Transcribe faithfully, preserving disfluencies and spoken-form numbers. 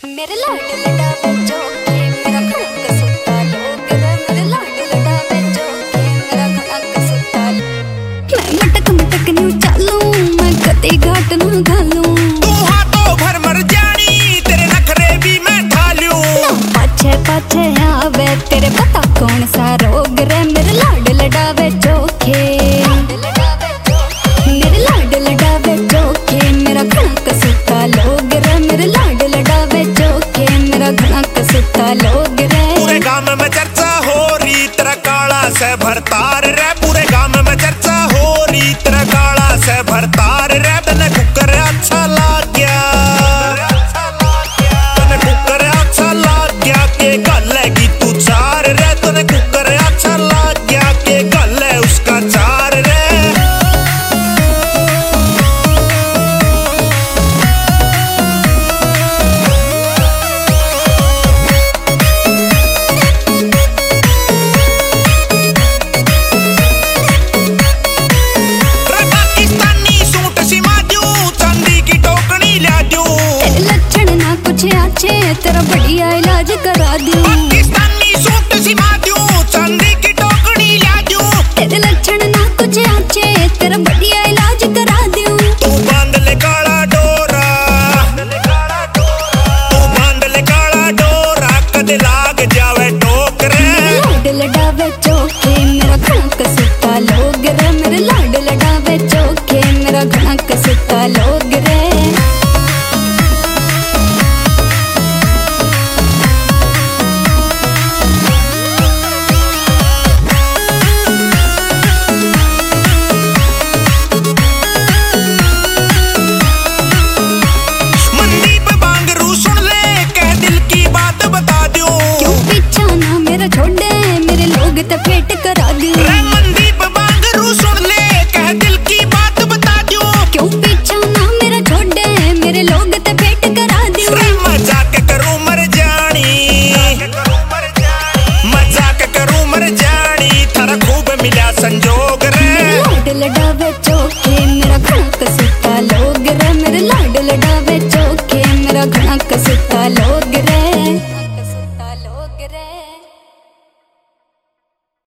मेरे लाड लड़ा बच्चों के मेरा खड़क सुता लोग रे मेरे लाड लड़ा बच्चों के मेरा खड़क सुता मैं मटक मटक न्यू चालू मैं कते घाट ना घालूं तू हाथों भर मर जानी तेरे नखरे भी मैं ढालूं पाछे पाछे आवे तेरे पता कौन सा रोग रे मेरे लाड लड़ा बच्चों के मेरे लाड लड़ा बच्चों के मेरा खड़क सुता लोग रे मेरे लाड लड़ा बच्चों के मेरा खड़क सुता लोग रे पूरे गांव में चर्चा हो रही तेरा काला से भरतार रे पूरे गांव में चर्चा हो रही तेरा काला से भरतार रे तने कुकर अच्छा लग गया तने कुकर अच्छा लग गया के गल है कि तू चार रे तने कुकर अच्छा लग गया के गल है उसका चार रे तेरा बढ़िया इलाज करा दूं